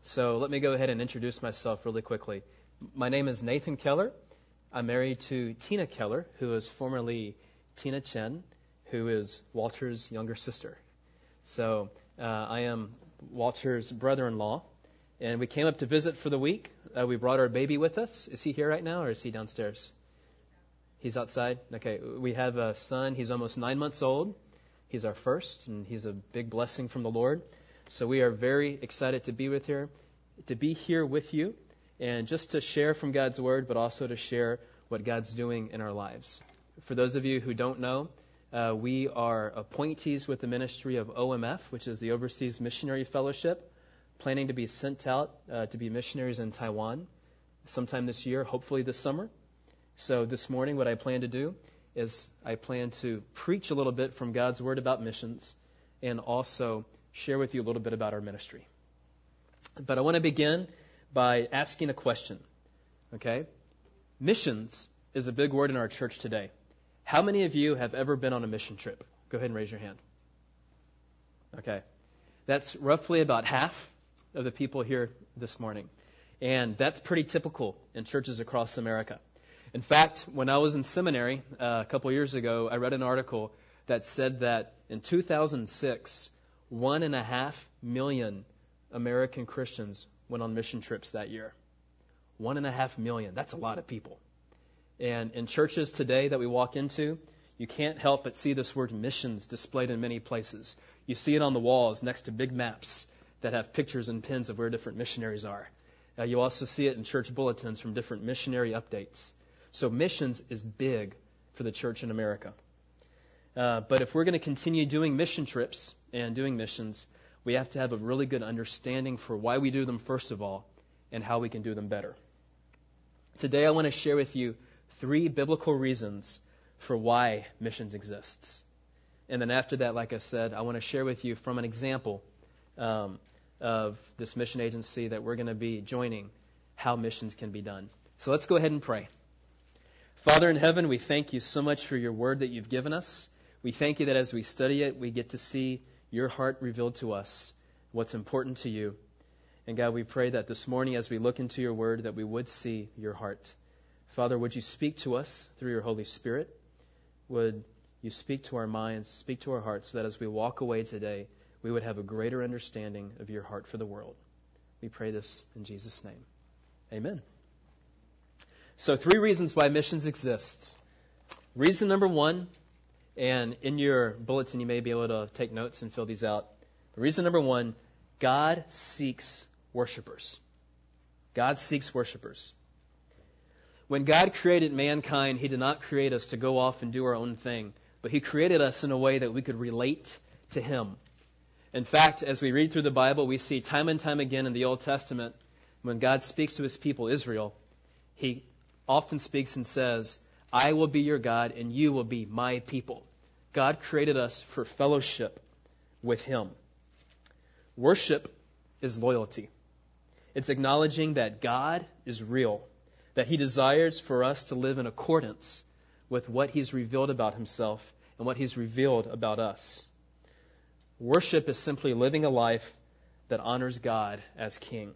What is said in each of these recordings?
So let me go ahead and introduce myself really quickly. My name is Nathan Keller. I'm married to Tina Keller, who is formerly Tina Chen, who is Walter's younger sister. So I am Walter's brother-in-law, and we came up to visit for the week. We brought our baby with us. Is he here right now, or is he downstairs? He's outside? Okay. We have a son. He's almost 9 months old. He's our first, and he's a big blessing from the Lord. So we are very excited to be here with you, and just to share from God's Word, but also to share what God's doing in our lives. For those of you who don't know, we are appointees with the ministry of OMF, which is the Overseas Missionary Fellowship, planning to be sent out to be missionaries in Taiwan sometime this year, hopefully this summer. So this morning what I plan to do is I plan to preach a little bit from God's Word about missions and also share with you a little bit about our ministry. But I want to begin by asking a question, okay? Missions is a big word in our church today. How many of you have ever been on a mission trip? Go ahead and raise your hand. Okay. That's roughly about half of the people here this morning. And that's pretty typical in churches across America. In fact, when I was in seminary a couple years ago, I read an article that said that in 2006, 1.5 million American Christians went on mission trips that year. 1.5 million. That's a lot of people. And in churches today that we walk into, you can't help but see this word missions displayed in many places. You see it on the walls next to big maps that have pictures and pins of where different missionaries are. You also see it in church bulletins from different missionary updates. So missions is big for the church in America. But if we're going to continue doing mission trips and doing missions, we have to have a really good understanding for why we do them first of all and how we can do them better. Today I want to share with you 3 biblical reasons for why missions exists. And then after that, like I said, I want to share with you from an example of this mission agency that we're going to be joining, how missions can be done. So let's go ahead and pray. Father in heaven, we thank you so much for your word that you've given us. We thank you that as we study it, we get to see your heart revealed to us, what's important to you. And God, we pray that this morning as we look into your word, that we would see your heart. Father, would you speak to us through your Holy Spirit? Would you speak to our minds, speak to our hearts, so that as we walk away today, we would have a greater understanding of your heart for the world. We pray this in Jesus' name. Amen. So 3 reasons why missions exists. Reason number 1, and in your bulletin you may be able to take notes and fill these out. Reason number 1, God seeks worshipers. God seeks worshipers. When God created mankind, He did not create us to go off and do our own thing, but He created us in a way that we could relate to Him. In fact, as we read through the Bible, we see time and time again in the Old Testament, when God speaks to His people, Israel, He often speaks and says, I will be your God and you will be my people. God created us for fellowship with Him. Worship is loyalty. It's acknowledging that God is real, that He desires for us to live in accordance with what He's revealed about Himself and what He's revealed about us. Worship is simply living a life that honors God as King.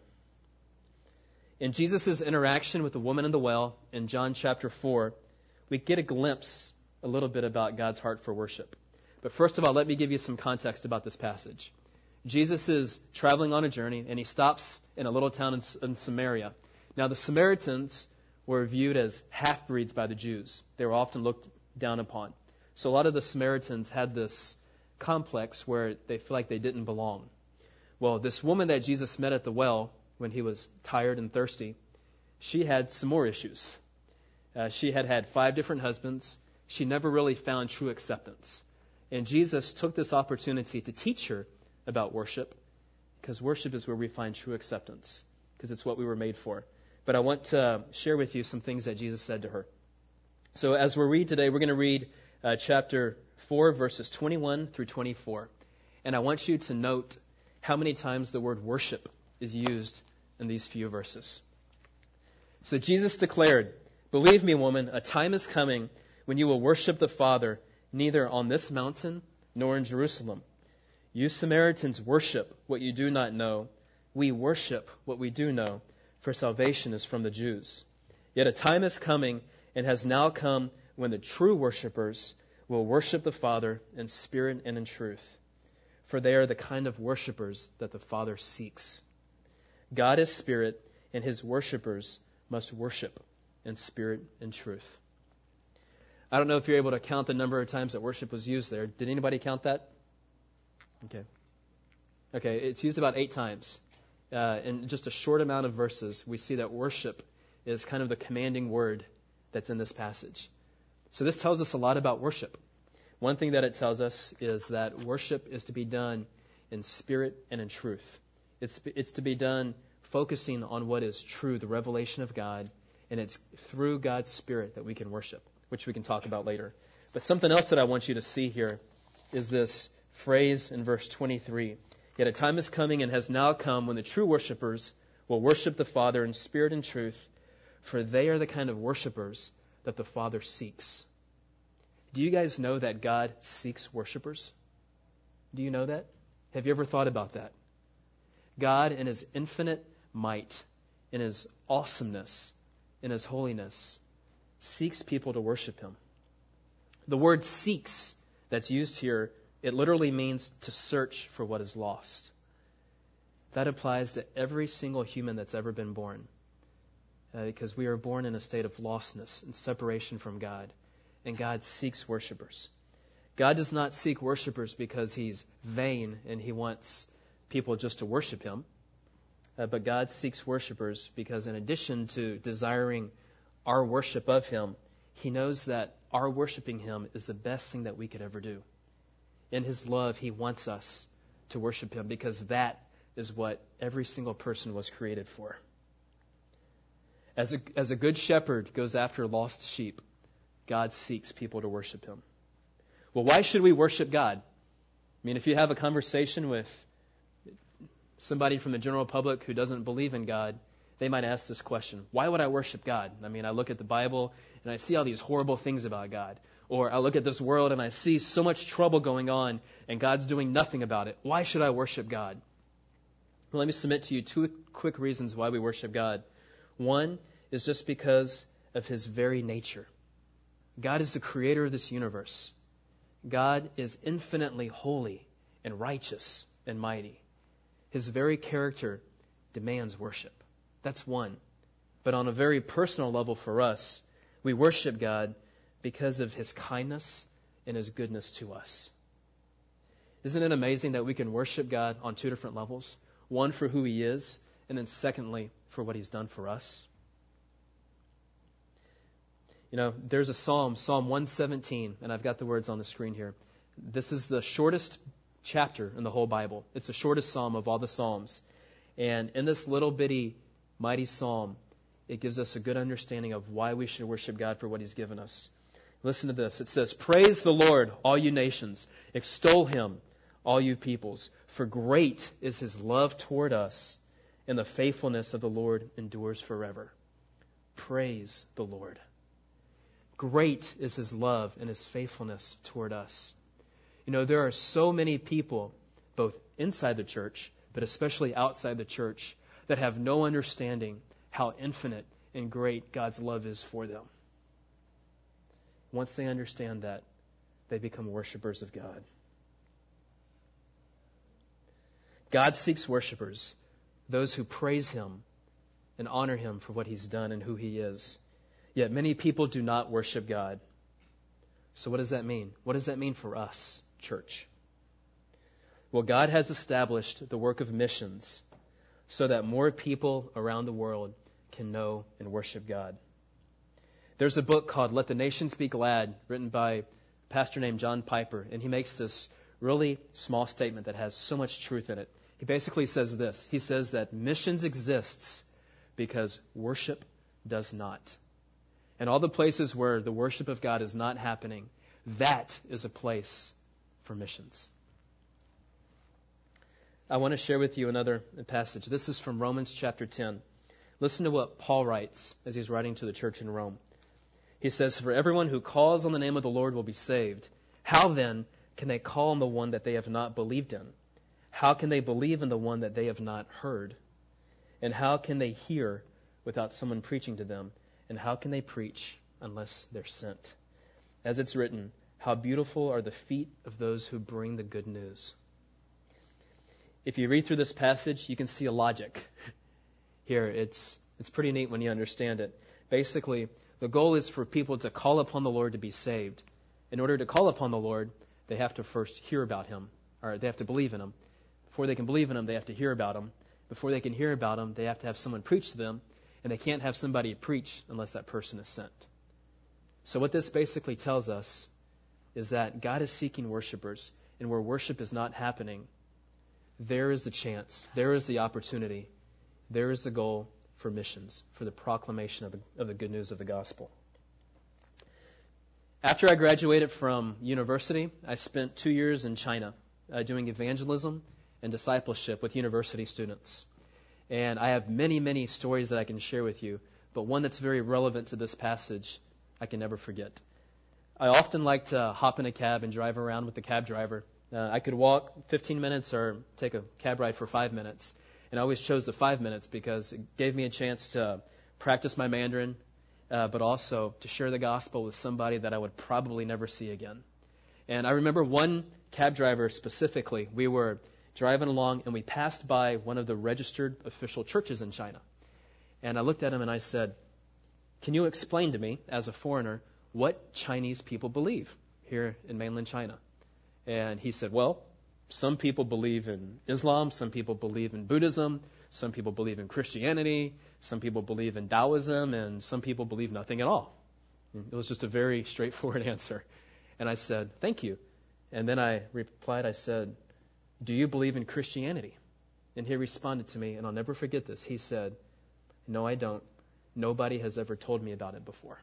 In Jesus' interaction with the woman in the well in John chapter 4, we get a glimpse a little bit about God's heart for worship. But first of all, let me give you some context about this passage. Jesus is traveling on a journey, and He stops in a little town in Samaria. Now, the Samaritans were viewed as half-breeds by the Jews. They were often looked down upon. So a lot of the Samaritans had this complex where they feel like they didn't belong. Well, this woman that Jesus met at the well when He was tired and thirsty, she had some more issues. She had had 5 different husbands. She never really found true acceptance. And Jesus took this opportunity to teach her about worship, because worship is where we find true acceptance, because it's what we were made for. But I want to share with you some things that Jesus said to her. So as we read today, we're going to read chapter 4, verses 21 through 24. And I want you to note how many times the word worship is used in these few verses. So Jesus declared, "Believe me, woman, a time is coming when you will worship the Father neither on this mountain nor in Jerusalem. You Samaritans worship what you do not know. we worship what we do know, for salvation is from the Jews. Yet a time is coming and has now come when the true worshipers will worship the Father in spirit and in truth, for they are the kind of worshipers that the Father seeks. God is spirit, and his worshipers must worship in spirit and truth. I don't know if you're able to count the number of times that worship was used there. Did anybody count that? Okay, it's used about 8 times. In just a short amount of verses, we see that worship is kind of the commanding word that's in this passage. So this tells us a lot about worship. One thing that it tells us is that worship is to be done in spirit and in truth. It's to be done focusing on what is true, the revelation of God, and it's through God's Spirit that we can worship, which we can talk about later. But something else that I want you to see here is this phrase in verse 23. Yet a time is coming and has now come when the true worshipers will worship the Father in spirit and truth, for they are the kind of worshipers that the Father seeks. Do you guys know that God seeks worshipers? Do you know that? Have you ever thought about that? God, in his infinite might, in his awesomeness, in his holiness, seeks people to worship him. The word seeks that's used here, it literally means to search for what is lost. That applies to every single human that's ever been born, because we are born in a state of lostness and separation from God, and God seeks worshipers. God does not seek worshipers because he's vain and he wants people just to worship him, but God seeks worshipers because in addition to desiring our worship of him, he knows that our worshiping him is the best thing that we could ever do. In his love, he wants us to worship him because that is what every single person was created for. As a good shepherd goes after lost sheep, God seeks people to worship him. Well, why should we worship God? I mean, if you have a conversation with somebody from the general public who doesn't believe in God, they might ask this question: why would I worship God? I mean, I look at the Bible and I see all these horrible things about God. Or I look at this world and I see so much trouble going on and God's doing nothing about it. Why should I worship God? Well, let me submit to you 2 quick reasons why we worship God. One is just because of his very nature. God is the creator of this universe. God is infinitely holy and righteous and mighty. His very character demands worship. That's one. But on a very personal level for us, we worship God because of his kindness and his goodness to us. Isn't it amazing that we can worship God on 2 different levels? One for who he is, and then secondly, for what he's done for us. You know, there's a psalm, Psalm 117, and I've got the words on the screen here. This is the shortest chapter in the whole Bible. It's the shortest psalm of all the psalms. And in this little bitty, mighty psalm, it gives us a good understanding of why we should worship God for what he's given us. Listen to this. It says, "Praise the Lord, all you nations. Extol him, all you peoples. For great is his love toward us, and the faithfulness of the Lord endures forever." Praise the Lord. Great is his love and his faithfulness toward us. You know, there are so many people, both inside the church, but especially outside the church, that have no understanding how infinite and great God's love is for them. Once they understand that, they become worshipers of God. God seeks worshipers, those who praise him and honor him for what he's done and who he is. Yet many people do not worship God. So what does that mean? What does that mean for us, church? Well, God has established the work of missions so that more people around the world can know and worship God. There's a book called Let the Nations Be Glad, written by a pastor named John Piper, and he makes this really small statement that has so much truth in it. He basically says this. He says that missions exists because worship does not. And all the places where the worship of God is not happening, that is a place for missions. I want to share with you another passage. This is from Romans chapter 10. Listen to what Paul writes as he's writing to the church in Rome. He says, "For everyone who calls on the name of the Lord will be saved. How then can they call on the one that they have not believed in? How can they believe in the one that they have not heard? And how can they hear without someone preaching to them? And how can they preach unless they're sent? As it's written, how beautiful are the feet of those who bring the good news. If you read through this passage, you can see a logic. Here, it's pretty neat when you understand it. Basically, the goal is for people to call upon the Lord to be saved. In order to call upon the Lord, they have to first hear about Him, or they have to believe in Him. Before they can believe in Him, they have to hear about Him. Before they can hear about Him, they have to have someone preach to them, and they can't have somebody preach unless that person is sent. So what this basically tells us is that God is seeking worshipers, and where worship is not happening, there is the chance, there is the opportunity, there is the goal for missions, for the proclamation of the good news of the gospel. After I graduated from university, I spent 2 years in China doing evangelism and discipleship with university students. And I have many, many stories that I can share with you, but one that's very relevant to this passage I can never forget. I often like to hop in a cab and drive around with the cab driver. I could walk 15 minutes or take a cab ride for 5 minutes. And I always chose the 5 minutes because it gave me a chance to practice my Mandarin, but also to share the gospel with somebody that I would probably never see again. And I remember one cab driver specifically. We were driving along and we passed by one of the registered official churches in China. And I looked at him and I said, "Can you explain to me, as a foreigner, what Chinese people believe here in mainland China?" And he said, "Well, some people believe in Islam, some people believe in Buddhism, some people believe in Christianity, some people believe in Taoism, and some people believe nothing at all." It was just a very straightforward answer. And I said, "Thank you." And then I replied, I said, "Do you believe in Christianity?" And he responded to me, and I'll never forget this. He said, "No, I don't. Nobody has ever told me about it before."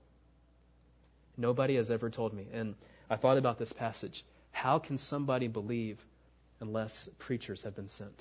Nobody has ever told me. And I thought about this passage. How can somebody believe unless preachers have been sent?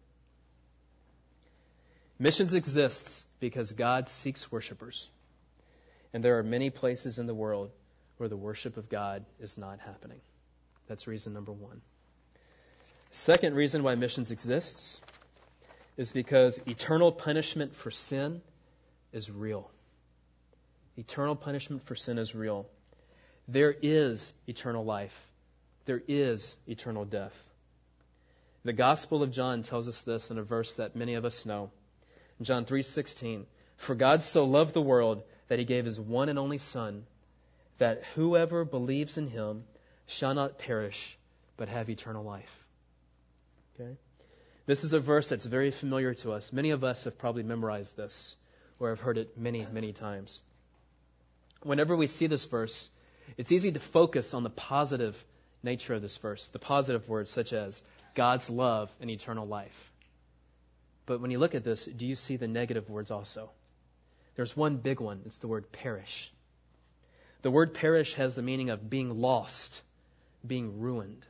Missions exists because God seeks worshipers. And there are many places in the world where the worship of God is not happening. That's reason number one. Second reason why missions exists is because eternal punishment for sin is real. Eternal punishment for sin is real. There is eternal life. There is eternal death. The Gospel of John tells us this in a verse that many of us know. In John 3:16, "For God so loved the world that He gave His one and only Son, that whoever believes in Him shall not perish, but have eternal life." Okay? This is a verse that's very familiar to us. Many of us have probably memorized this, or have heard it many, many times. Whenever we see this verse, it's easy to focus on the positive nature of this verse, the positive words such as God's love and eternal life. But when you look at this, do you see the negative words also? There's one big one. It's the word perish. The word perish has the meaning of being lost, being ruined.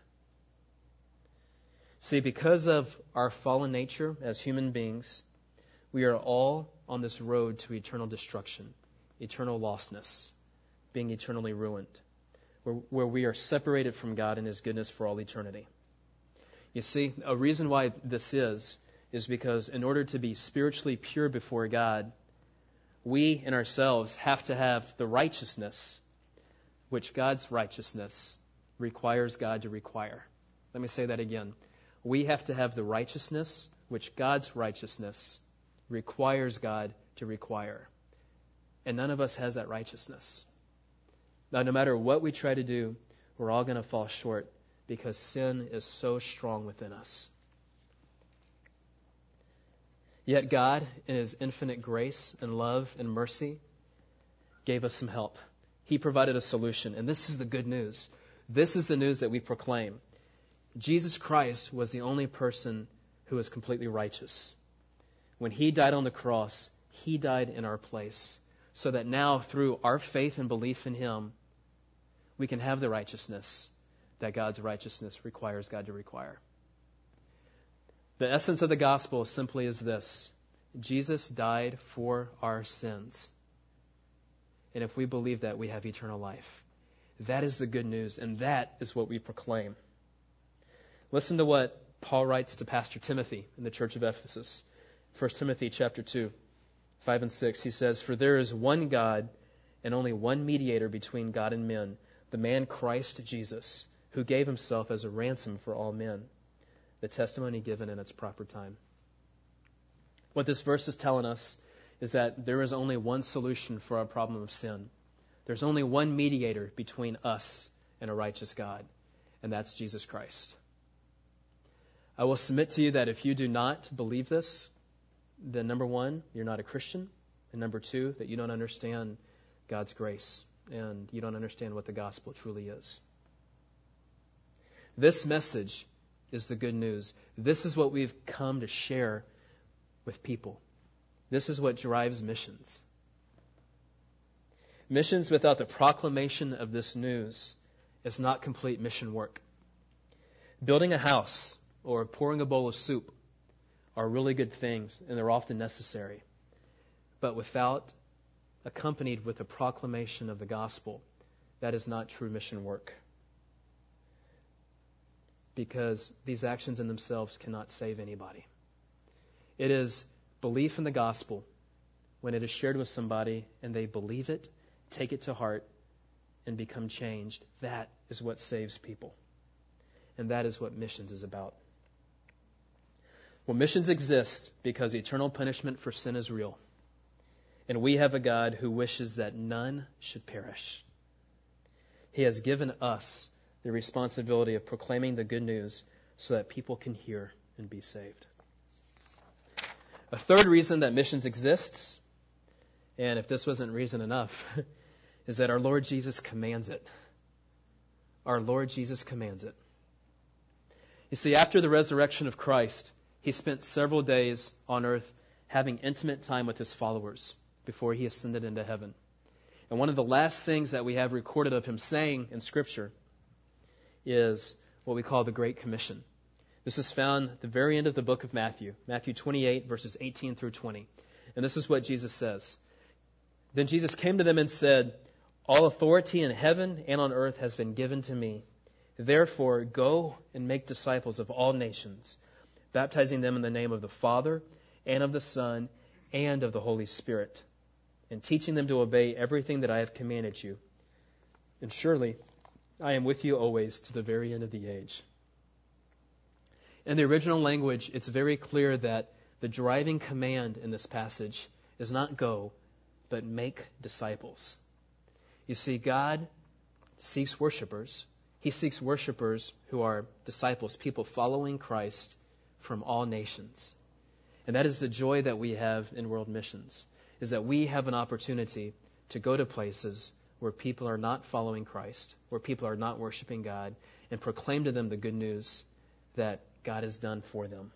See, because of our fallen nature as human beings, we are all on this road to eternal destruction, eternal lostness, being eternally ruined, where we are separated from God and His goodness for all eternity. You see, a reason why this is because in order to be spiritually pure before God, we in ourselves have to have the righteousness which God's righteousness requires God to require. Let me say that again. We have to have the righteousness which God's righteousness requires God to require. And none of us has that righteousness. Now, no matter what we try to do, we're all going to fall short because sin is so strong within us. Yet God, in His infinite grace and love and mercy, gave us some help. He provided a solution. And this is the good news. This is the news that we proclaim. Jesus Christ was the only person who was completely righteous. When He died on the cross, He died in our place, so that now through our faith and belief in Him, we can have the righteousness that God's righteousness requires God to require. The essence of the gospel simply is this: Jesus died for our sins. And if we believe that, we have eternal life. That is the good news, and that is what we proclaim. Listen to what Paul writes to Pastor Timothy in the church of Ephesus. 1 Timothy chapter 2, 5 and 6, he says, "For there is one God and only one mediator between God and men, the man Christ Jesus, who gave himself as a ransom for all men, the testimony given in its proper time." What this verse is telling us is that there is only one solution for our problem of sin. There's only one mediator between us and a righteous God, and that's Jesus Christ. I will submit to you that if you do not believe this, then number one, you're not a Christian, and number two, that you don't understand God's grace, and you don't understand what the gospel truly is. This message is the good news. This is what we've come to share with people. This is what drives missions. Missions without the proclamation of this news is not complete mission work. Building a house or pouring a bowl of soup are really good things, and they're often necessary. But without accompanied with a proclamation of the gospel, that is not true mission work. Because these actions in themselves cannot save anybody. It is belief in the gospel when it is shared with somebody and they believe it, take it to heart, and become changed. That is what saves people. And that is what missions is about. Well, missions exist because eternal punishment for sin is real. And we have a God who wishes that none should perish. He has given us the responsibility of proclaiming the good news so that people can hear and be saved. A third reason that missions exists, and if this wasn't reason enough, is that our Lord Jesus commands it. Our Lord Jesus commands it. You see, after the resurrection of Christ, he spent several days on earth having intimate time with his followers before he ascended into heaven. And one of the last things that we have recorded of him saying in Scripture is what we call the Great Commission. This is found at the very end of the book of Matthew, Matthew 28, verses 18 through 20. And this is what Jesus says. "Then Jesus came to them and said, 'All authority in heaven and on earth has been given to me. Therefore, go and make disciples of all nations, baptizing them in the name of the Father and of the Son and of the Holy Spirit, and teaching them to obey everything that I have commanded you. And surely I am with you always to the very end of the age.'" In the original language, it's very clear that the driving command in this passage is not go, but make disciples. You see, God seeks worshipers. He seeks worshipers who are disciples, people following Christ from all nations. And that is the joy that we have in world missions, is that we have an opportunity to go to places where people are not following Christ, where people are not worshiping God, and proclaim to them the good news that God has done for them.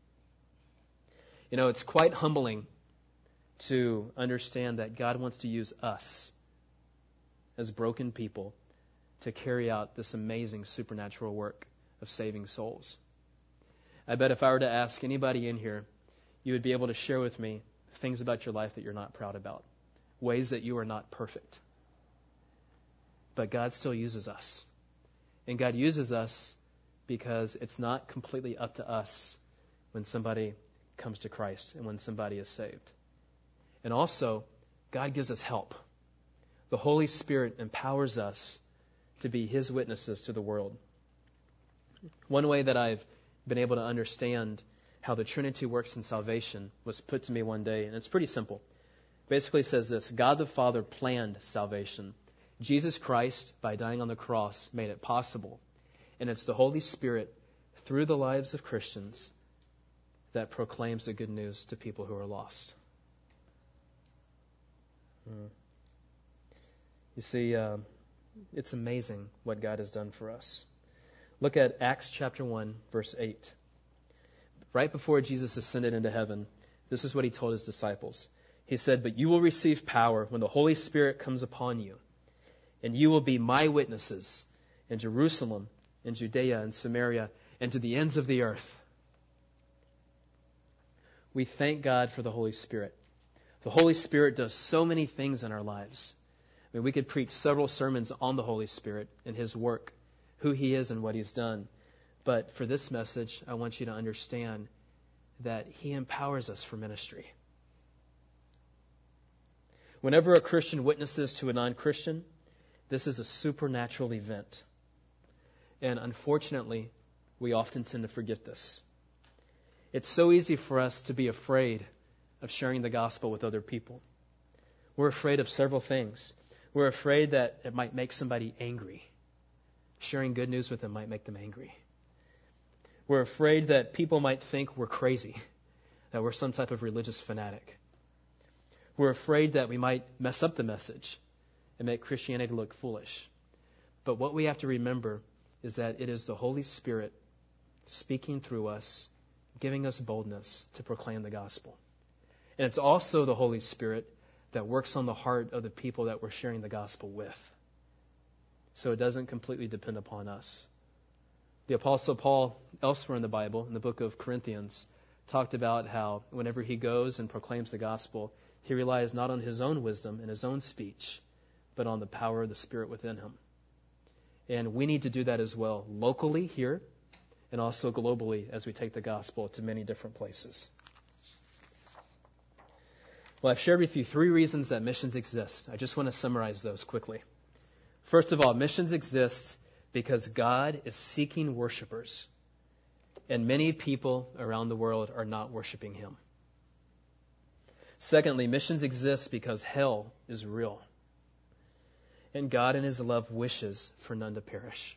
You know, it's quite humbling to understand that God wants to use us as broken people to carry out this amazing supernatural work of saving souls. I bet if I were to ask anybody in here, you would be able to share with me things about your life that you're not proud about, ways that you are not perfect. But God still uses us. And God uses us because it's not completely up to us when somebody comes to Christ and when somebody is saved. And also, God gives us help. The Holy Spirit empowers us to be His witnesses to the world. One way that I've been able to understand how the Trinity works in salvation was put to me one day, and it's pretty simple. Basically it says this: God the Father planned salvation. Jesus Christ, by dying on the cross, made it possible. And it's the Holy Spirit, through the lives of Christians, that proclaims the good news to people who are lost. You see, it's amazing what God has done for us. Look at Acts chapter 1, verse 8. Right before Jesus ascended into heaven, this is what He told His disciples. He said, "But you will receive power when the Holy Spirit comes upon you, and you will be my witnesses in Jerusalem, in Judea and Samaria, and to the ends of the earth." We thank God for the Holy Spirit. The Holy Spirit does so many things in our lives. I mean, we could preach several sermons on the Holy Spirit and His work, who He is and what He's done. But for this message, I want you to understand that He empowers us for ministry. Whenever a Christian witnesses to a non-Christian, this is a supernatural event. And unfortunately, we often tend to forget this. It's so easy for us to be afraid of sharing the gospel with other people. We're afraid of several things. We're afraid that it might make somebody angry. Sharing good news with them might make them angry. We're afraid that people might think we're crazy, that we're some type of religious fanatic. We're afraid that we might mess up the message and make Christianity look foolish. But what we have to remember is that it is the Holy Spirit speaking through us, giving us boldness to proclaim the gospel. And it's also the Holy Spirit that works on the heart of the people that we're sharing the gospel with. So it doesn't completely depend upon us. The Apostle Paul, elsewhere in the Bible, in the book of Corinthians, talked about how whenever he goes and proclaims the gospel, he relies not on his own wisdom and his own speech, but on the power of the Spirit within him. And we need to do that as well, locally here, and also globally as we take the gospel to many different places. Well, I've shared with you 3 reasons that missions exist. I just want to summarize those quickly. First of all, missions exist because God is seeking worshipers, and many people around the world are not worshiping Him. Secondly, missions exist because hell is real, and God in His love wishes for none to perish.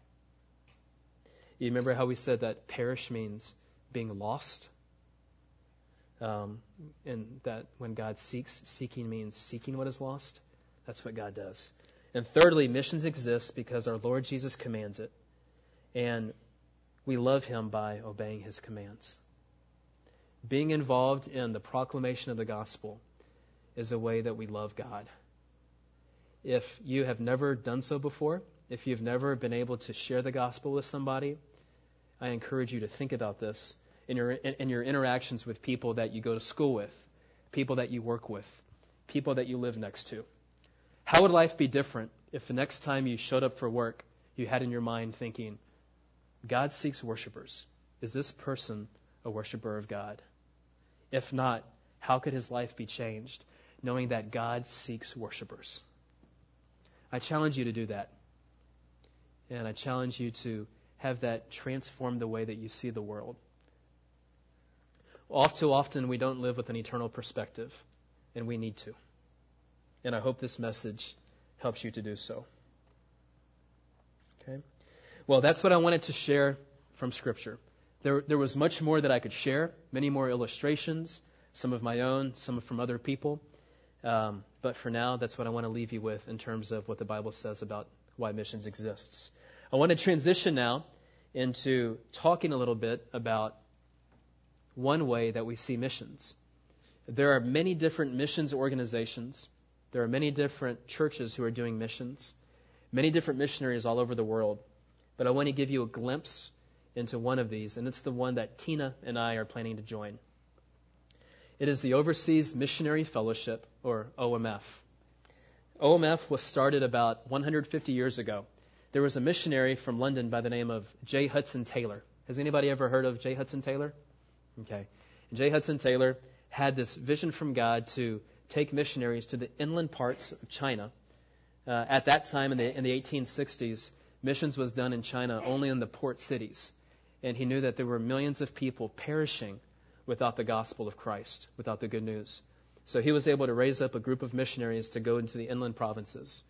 You remember how we said that perish means being lost? And that when God seeks, seeking means seeking what is lost. That's what God does. And thirdly, missions exist because our Lord Jesus commands it, and we love Him by obeying His commands. Being involved in the proclamation of the gospel is a way that we love God. If you have never done so before, if you've never been able to share the gospel with somebody, I encourage you to think about this in your interactions with people that you go to school with, people that you work with, people that you live next to. How would life be different if the next time you showed up for work, you had in your mind thinking, God seeks worshipers. Is this person a worshiper of God? If not, how could his life be changed knowing that God seeks worshipers? I challenge you to do that. And I challenge you to have that transform the way that you see the world. All too often, we don't live with an eternal perspective, and we need to. And I hope this message helps you to do so. Okay? Well, that's what I wanted to share from Scripture. There was much more that I could share, many more illustrations, some of my own, some from other people. But for now, that's what I want to leave you with in terms of what the Bible says about why missions exists. I want to transition now into talking a little bit about one way that we see missions. There are many different missions organizations. There are many different churches who are doing missions, many different missionaries all over the world. But I want to give you a glimpse into one of these, and it's the one that Tina and I are planning to join. It is the Overseas Missionary Fellowship, or OMF. OMF was started about 150 years ago. There was a missionary from London by the name of J. Hudson Taylor. Has anybody ever heard of J. Hudson Taylor? Okay. And J. Hudson Taylor had this vision from God to take missionaries to the inland parts of China. At that time, in the 1860s, missions was done in China only in the port cities. And he knew that there were millions of people perishing without the gospel of Christ, without the good news. So he was able to raise up a group of missionaries to go into the inland provinces.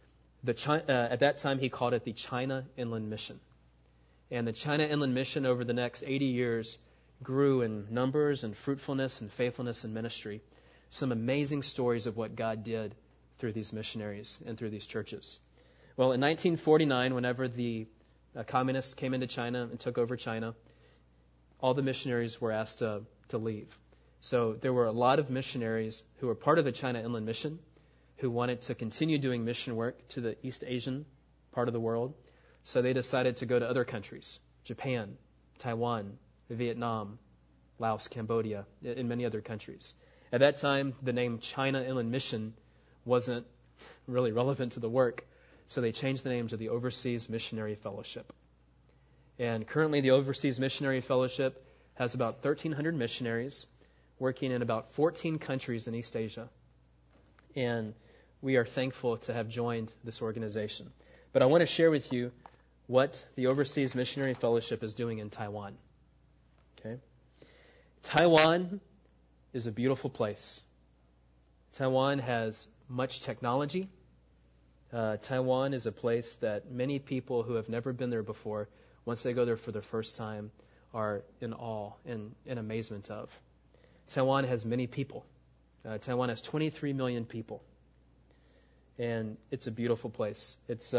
At that time, he called it the China Inland Mission. And the China Inland Mission over the next 80 years grew in numbers and fruitfulness and faithfulness in ministry. Some amazing stories of what God did through these missionaries and through these churches. Well, in 1949, whenever the communists came into China and took over China, all the missionaries were asked to leave. So there were a lot of missionaries who were part of the China Inland Mission who wanted to continue doing mission work to the East Asian part of the world. So they decided to go to other countries, Japan, Taiwan, Vietnam, Laos, Cambodia, and many other countries. At that time, the name China Inland Mission wasn't really relevant to the work, so they changed the name to the Overseas Missionary Fellowship. And currently, the Overseas Missionary Fellowship has about 1,300 missionaries working in about 14 countries in East Asia. And we are thankful to have joined this organization. But I want to share with you what the Overseas Missionary Fellowship is doing in Taiwan. Okay? Taiwan is a beautiful place. Taiwan has much technology. Taiwan is a place that many people who have never been there before, once they go there for the first time, are in awe and in amazement of. Taiwan has many people. Taiwan has 23 million people. And it's a beautiful place. It's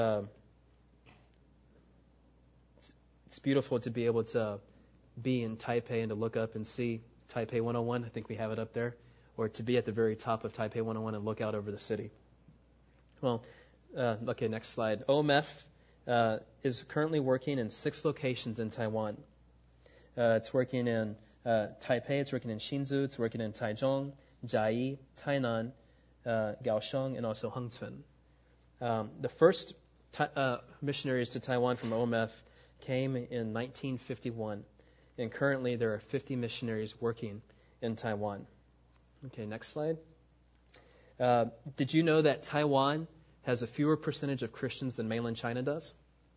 beautiful to be able to be in Taipei and to look up and see Taipei 101. I think we have it up there. Or to be at the very top of Taipei 101 and look out over the city. Well, okay, next slide. OMF is currently working in 6 locations in Taiwan. It's working in Taipei, it's working in Hsinchu, it's working in Taichung, Jiayi, Tainan, Kaohsiung, and also Hengchun. The first missionaries to Taiwan from OMF came in 1951, and currently there are 50 missionaries working in Taiwan. Okay, next slide. Did you know that Taiwan has a fewer percentage of Christians than mainland China does?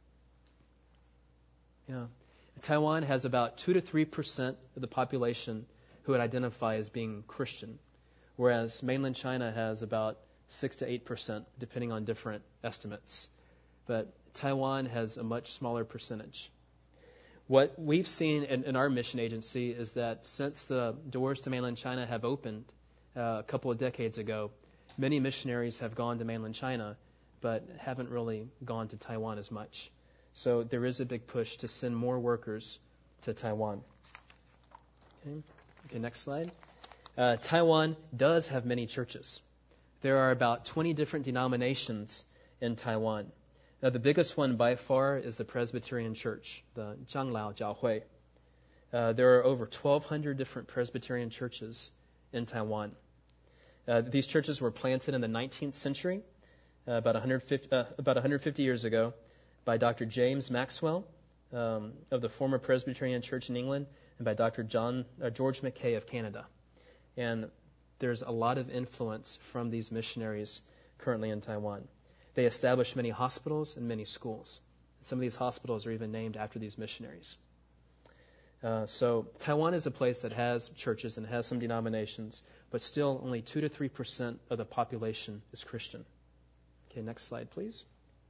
Yeah. Taiwan has about 2 to 3% of the population who would identify as being Christian, whereas mainland China has about 6 to 8%, depending on different estimates. But Taiwan has a much smaller percentage. What we've seen in our mission agency is that since the doors to mainland China have opened a couple of decades ago, many missionaries have gone to mainland China, but haven't really gone to Taiwan as much. So there is a big push to send more workers to Taiwan. Okay, next slide. Taiwan does have many churches. There are about 20 different denominations in Taiwan. Now, the biggest one by far is the Presbyterian Church, the Zhanglao Jiahui. There are over 1,200 different Presbyterian churches in Taiwan. These churches were planted in the 19th century, about 150 years ago, by Dr. James Maxwell of the former Presbyterian Church in England, and by Dr. George Mackay of Canada. And there's a lot of influence from these missionaries currently in Taiwan. They established many hospitals and many schools. Some of these hospitals are even named after these missionaries. So Taiwan is a place that has churches and has some denominations, but still only 2 to 3% of the population is Christian. Okay, next slide, please.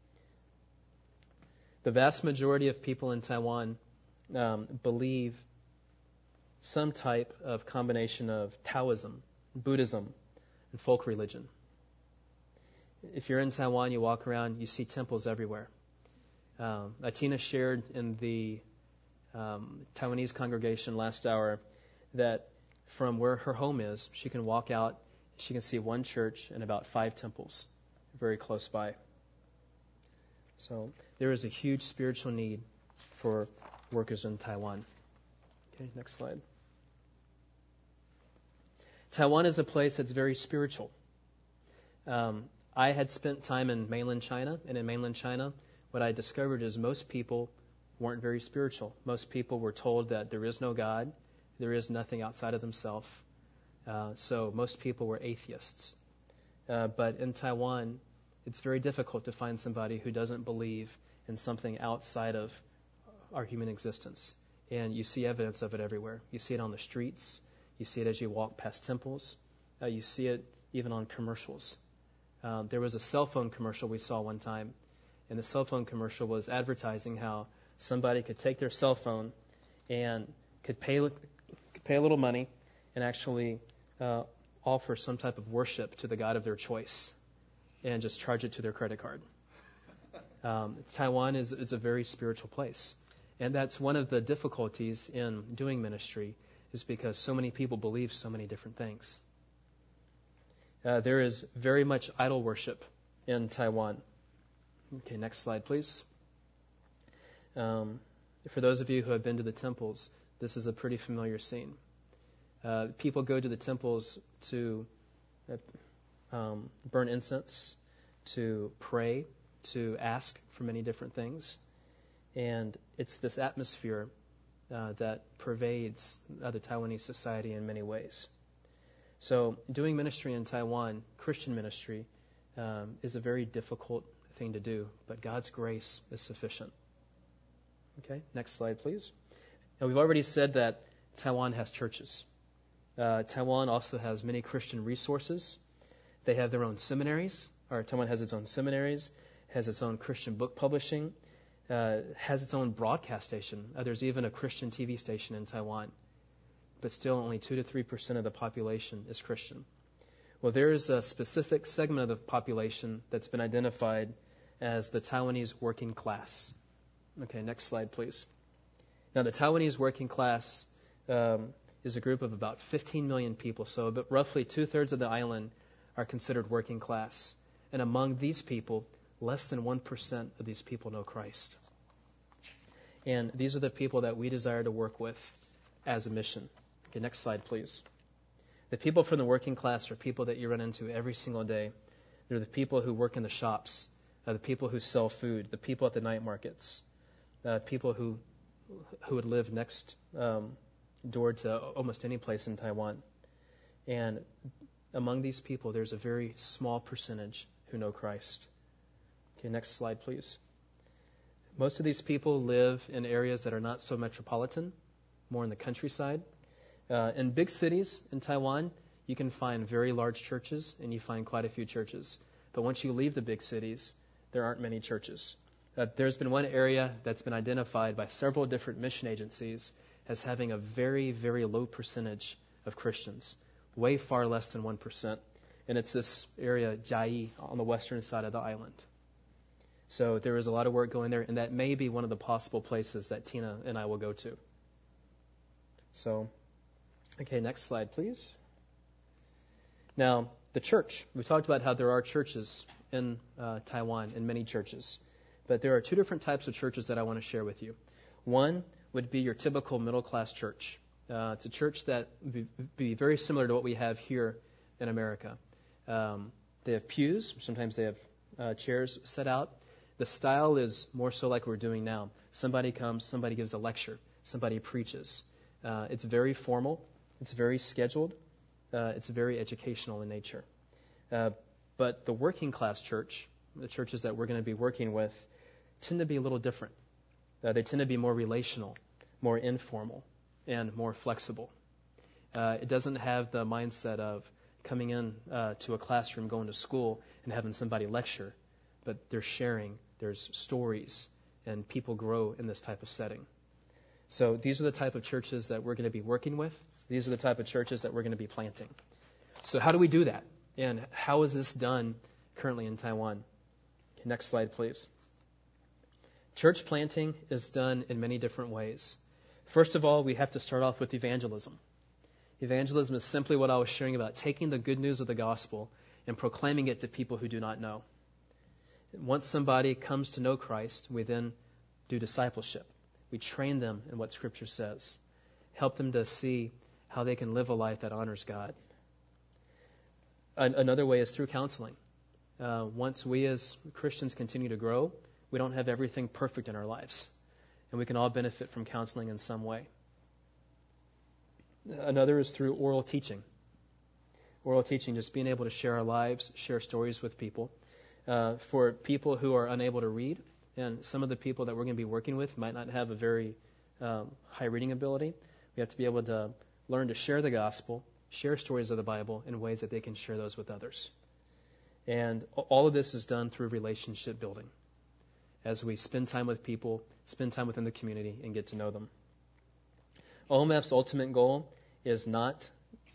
The vast majority of people in Taiwan believe some type of combination of Taoism, Buddhism, and folk religion. If you're in Taiwan, you walk around, you see temples everywhere. Tina shared in the Taiwanese congregation last hour that from where her home is, she can walk out, she can see one church and about 5 temples very close by. So there is a huge spiritual need for workers in Taiwan. Okay, next slide. Taiwan is a place that's very spiritual. I had spent time in mainland China, and in mainland China, what I discovered is most people weren't very spiritual. Most people were told that there is no God, there is nothing outside of themselves. So most people were atheists. But in Taiwan, it's very difficult to find somebody who doesn't believe in something outside of our human existence. And you see evidence of it everywhere. You see it on the streets. You see it as you walk past temples. You see it even on commercials. There was a cell phone commercial we saw one time, and the cell phone commercial was advertising how somebody could take their cell phone and could pay a little money and actually offer some type of worship to the God of their choice and just charge it to their credit card. Taiwan is a very spiritual place, and that's one of the difficulties in doing ministry is because so many people believe so many different things. There is very much idol worship in Taiwan. Okay, next slide, please. For those of you who have been to the temples, this is a pretty familiar scene. People go to the temples to burn incense, to pray, to ask for many different things. And it's this atmosphere that pervades the Taiwanese society in many ways. So doing ministry in Taiwan, Christian ministry, is a very difficult thing to do, but God's grace is sufficient. Okay, next slide, please. Now, we've already said that Taiwan has churches. Taiwan also has many Christian resources. They have their own seminaries, or Taiwan has its own seminaries, has its own Christian book publishing, has its own broadcast station. There's even a Christian TV station in Taiwan, but still only 2 to 3% of the population is Christian. Well, there is a specific segment of the population that's been identified as the Taiwanese working class. Okay, next slide, please. Now, the Taiwanese working class is a group of about 15 million people, so roughly 2/3 of the island are considered working class. And among these people, less than 1% of these people know Christ. And these are the people that we desire to work with as a mission. Okay, next slide, please. The people from the working class are people that you run into every single day. They're the people who work in the shops, the people who sell food, the people at the night markets, people who would live next door to almost any place in Taiwan. And among these people, there's a very small percentage who know Christ. Okay, next slide, please. Most of these people live in areas that are not so metropolitan, more in the countryside. In big cities in Taiwan, you can find very large churches, and you find quite a few churches. But once you leave the big cities, there aren't many churches. There's been one area that's been identified by several different mission agencies as having a very, very low percentage of Christians, way far less than 1%. And it's this area, Jiayi, on the western side of the island. So there is a lot of work going there, and that may be one of the possible places that Tina and I will go to. So, okay, next slide, please. Now, the church. We talked about how there are churches in Taiwan, and many churches. But there are two different types of churches that I want to share with you. One would be your typical middle-class church. It's a church that would be very similar to what we have here in America. They have pews. Sometimes they have chairs set out. The style is more so like we're doing now. Somebody comes, somebody gives a lecture, somebody preaches. It's very formal. It's very scheduled. It's very educational in nature. But the working class church, the churches that we're going to be working with, tend to be a little different. They tend to be more relational, more informal, and more flexible. It doesn't have the mindset of coming in to a classroom, going to school, and having somebody lecture, but they're sharing, there's stories, and people grow in this type of setting. So these are the type of churches that we're going to be working with. These are the type of churches that we're going to be planting. So how do we do that? And how is this done currently in Taiwan? Okay, next slide, please. Church planting is done in many different ways. First of all, we have to start off with evangelism. Evangelism is simply what I was sharing about, taking the good news of the gospel and proclaiming it to people who do not know. Once somebody comes to know Christ, we then do discipleship. We train them in what Scripture says, help them to see how they can live a life that honors God. Another way is through counseling. Once we as Christians continue to grow, we don't have everything perfect in our lives, and we can all benefit from counseling in some way. Another is through oral teaching. Oral teaching, just being able to share our lives, share stories with people. For people who are unable to read, and some of the people that we're going to be working with might not have a very high reading ability, we have to be able to learn to share the gospel, share stories of the Bible in ways that they can share those with others. And all of this is done through relationship building, as we spend time with people, spend time within the community, and get to know them. OMF's ultimate goal is not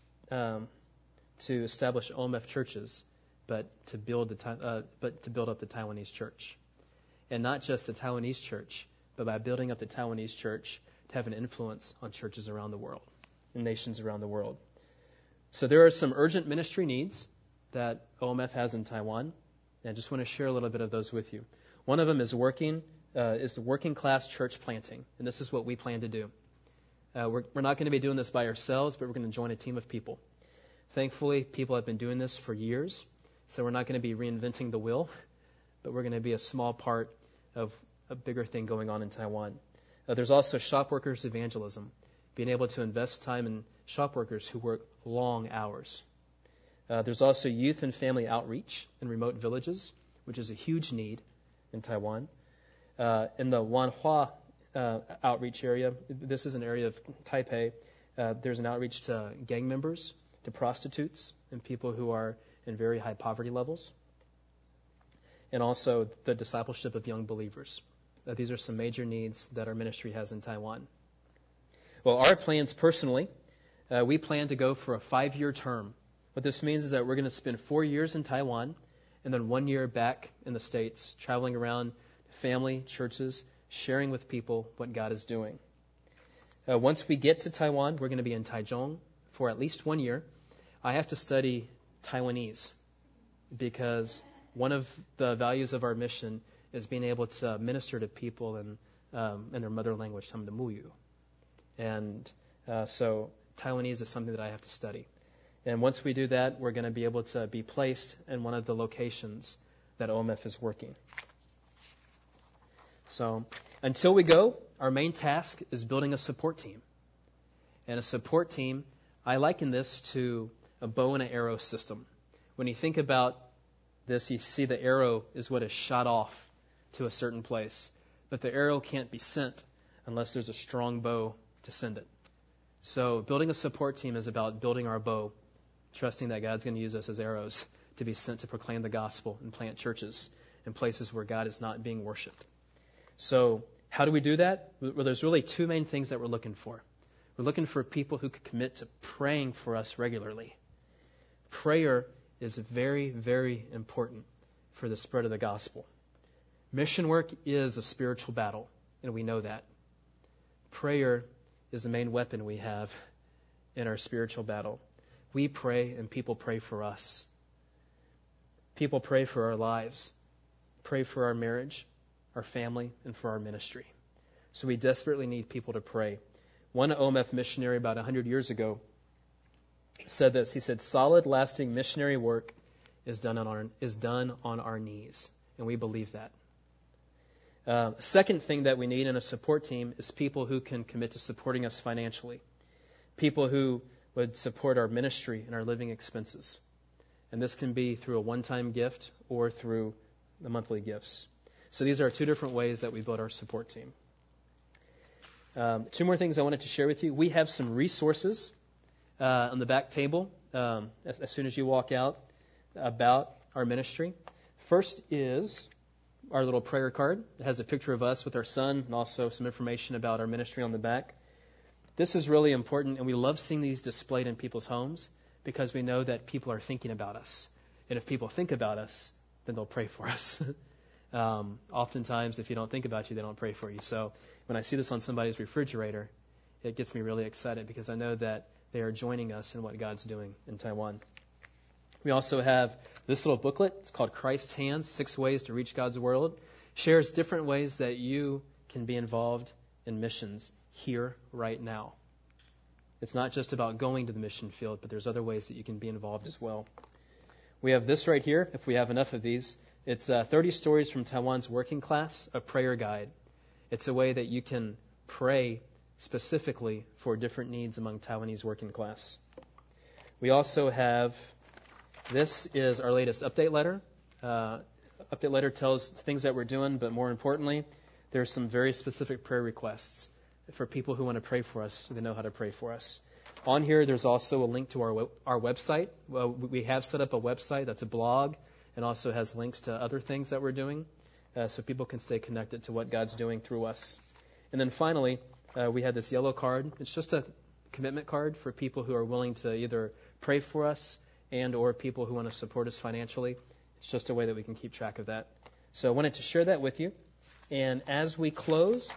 to establish OMF churches, but to build up the Taiwanese church, and not just the Taiwanese church, but by building up the Taiwanese church to have an influence on churches around the world, and nations around the world. So there are some urgent ministry needs that OMF has in Taiwan, and I just want to share a little bit of those with you. One of them is the working class church planting, and this is what we plan to do. We're not going to be doing this by ourselves, but we're going to join a team of people. Thankfully, people have been doing this for years, so we're not going to be reinventing the wheel, but we're going to be a small part of a bigger thing going on in Taiwan. There's also shop workers evangelism, being able to invest time in shop workers who work long hours. There's also youth and family outreach in remote villages, which is a huge need in Taiwan. In the Wanhua outreach area, this is an area of Taipei, there's an outreach to gang members, to prostitutes, and people who are in very high poverty levels. And also the discipleship of young believers. These are some major needs that our ministry has in Taiwan. Well, our plans personally, we plan to go for a 5-year term. What this means is that we're going to spend 4 years in Taiwan and then 1 year back in the States, traveling around family, churches, sharing with people what God is doing. Once we get to Taiwan, we're going to be in Taichung for at least 1 year. I have to study Taiwanese because one of the values of our mission is being able to minister to people in their mother language, Muyu. And so Taiwanese is something that I have to study. And once we do that, we're going to be able to be placed in one of the locations that OMF is working. So until we go, our main task is building a support team. And a support team, I liken this to a bow and an arrow system. When you think about this, you see the arrow is what is shot off to a certain place. But the arrow can't be sent unless there's a strong bow to send it. So building a support team is about building our bow, trusting that God's going to use us as arrows to be sent to proclaim the gospel and plant churches in places where God is not being worshipped. So how do we do that? Well, there's really 2 main things that we're looking for. We're looking for people who could commit to praying for us regularly. Prayer is very, very important for the spread of the gospel. Mission work is a spiritual battle, and we know that. Prayer is the main weapon we have in our spiritual battle. We pray, and people pray for us. People pray for our lives, pray for our marriage, our family, and for our ministry. So we desperately need people to pray. One OMF missionary about 100 years ago said this. He said, solid, lasting missionary work is done on our knees. And we believe that. Second thing that we need in a support team is people who can commit to supporting us financially. People who would support our ministry and our living expenses. And this can be through a one-time gift or through the monthly gifts. So these are 2 different ways that we build our support team. 2 more things I wanted to share with you. We have some resources on the back table as soon as you walk out about our ministry. First is our little prayer card. It has a picture of us with our son and also some information about our ministry on the back. This is really important, and we love seeing these displayed in people's homes because we know that people are thinking about us. And if people think about us, then they'll pray for us. Oftentimes, if you don't think about you, they don't pray for you. So when I see this on somebody's refrigerator, it gets me really excited because I know that they are joining us in what God's doing in Taiwan. We also have this little booklet. It's called Christ's Hands, 6 Ways to Reach God's World. Shares different ways that you can be involved in missions here, right now. It's not just about going to the mission field, but there's other ways that you can be involved as well. We have this right here, if we have enough of these. It's 30 Stories from Taiwan's Working Class, a prayer guide. It's a way that you can pray specifically for different needs among Taiwanese working class. We also have, this is our latest update letter. Update letter tells things that we're doing, but more importantly, there's some very specific prayer requests for people who want to pray for us so they know how to pray for us. On here, there's also a link to our website. Well, we have set up a website that's a blog and also has links to other things that we're doing so people can stay connected to what God's doing through us. And then finally, we had this yellow card. It's just a commitment card for people who are willing to either pray for us and or people who want to support us financially. It's just a way that we can keep track of that. So I wanted to share that with you. And as we close,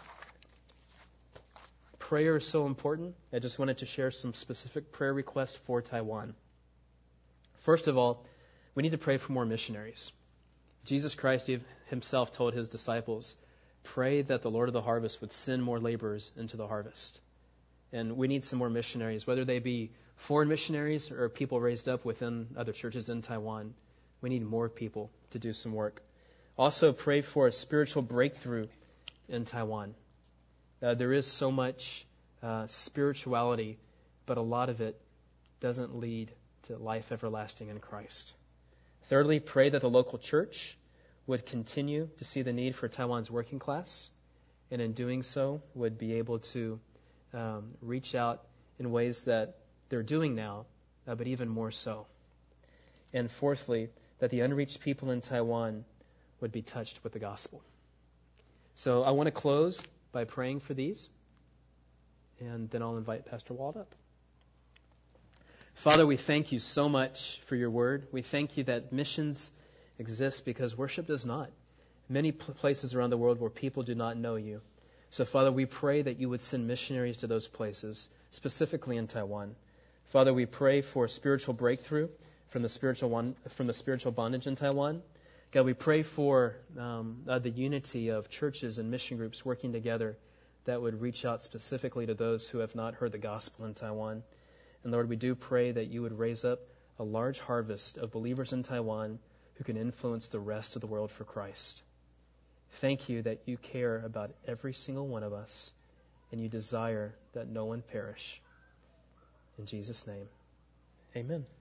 prayer is so important. I just wanted to share some specific prayer requests for Taiwan. First of all, we need to pray for more missionaries. Jesus Christ himself told his disciples, pray that the Lord of the harvest would send more laborers into the harvest. And we need some more missionaries, whether they be foreign missionaries or people raised up within other churches in Taiwan. We need more people to do some work. Also pray for a spiritual breakthrough in Taiwan. There is so much spirituality, but a lot of it doesn't lead to life everlasting in Christ. Thirdly, pray that the local church would continue to see the need for Taiwan's working class, and in doing so would be able to reach out in ways that they're doing now, but even more so. And fourthly, that the unreached people in Taiwan would be touched with the gospel. So I want to close by praying for these, and then I'll invite Pastor Wald up. Father, we thank you so much for your word. We thank you that missions exist because worship does not. Many places around the world where people do not know you. So, Father, we pray that you would send missionaries to those places, specifically in Taiwan. Father, we pray for spiritual breakthrough from the spiritual bondage in Taiwan. God, we pray for the unity of churches and mission groups working together that would reach out specifically to those who have not heard the gospel in Taiwan. And Lord, we do pray that you would raise up a large harvest of believers in Taiwan who can influence the rest of the world for Christ. Thank you that you care about every single one of us, and you desire that no one perish. In Jesus' name, amen.